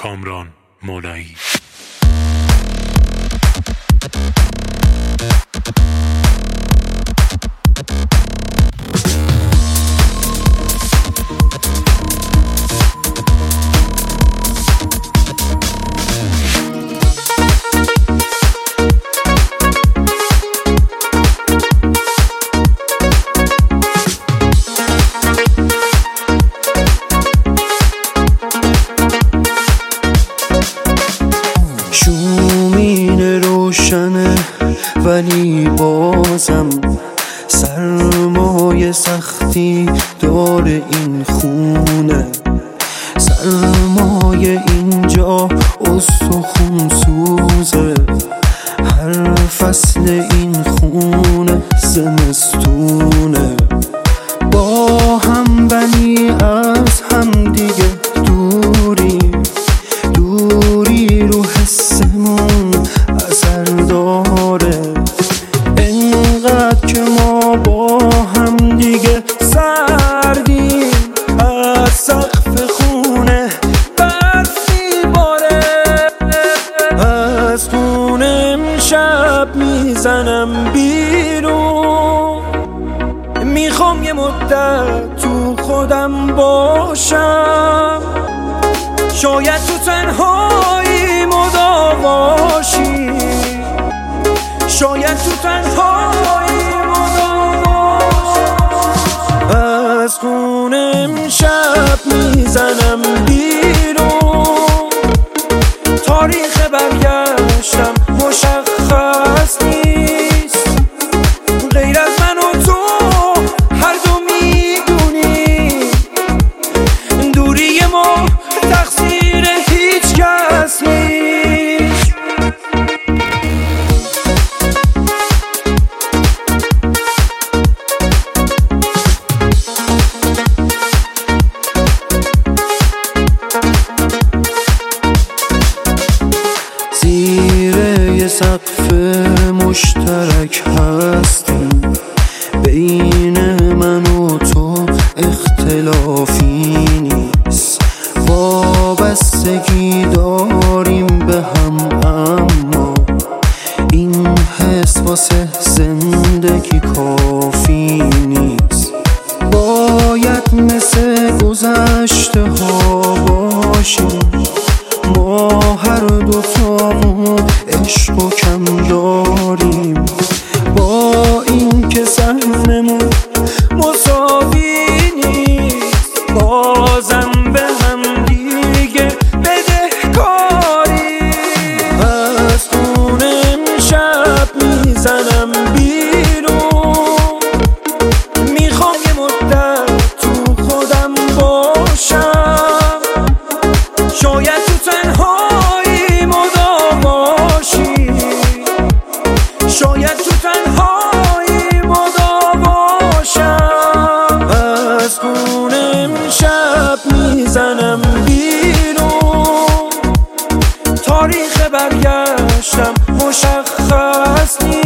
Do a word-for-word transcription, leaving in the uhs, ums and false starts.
کامران مولایی. شومینه روشنه ولی بازم سرمایه سختی داره این خونه. سرمایه اینجا استخون سوزه، هر فصل این خونه زمستونه. با هم ولی از هم دیگه دوری دوری رو حسمون اثر داره. انقدر که ما با هم دیگه سردیم، از سقف خونه برف میباره. از خونه امشب میزنم بیرون، میخوام یه مدت تو خودم باشم. شاید تو تنهایی مداواشی، شاید تو تنهایی مداواشی. از خونه امشب میزنم بیرون، تاریخ برگشتم مشخص نیست. غیر از من و تو هر دو میدونی دوری ما تقصیر هیچ کس نیست. زیر یه سقف مشترک هستیم، بین من و تو اختلافی نیست. وابستگی داریم به هم، اما این حس واسه زندگی کافی نیست. باید مثل گذشته ها باشیم، ما هر دو تامون عشق و کم داریم. با این که سهممون مساوی نیست، بازم به هم دیگه بدهکاری. از خونه امشب میزنم بیرون، میخوام یه مدت تو خودم باشم. شاید تو تنهایی مداواشی، شاید تو تنهایی مداواشم. از خونه امشب میزنم بیرون، تاریخ برگشتم مشخص نیست.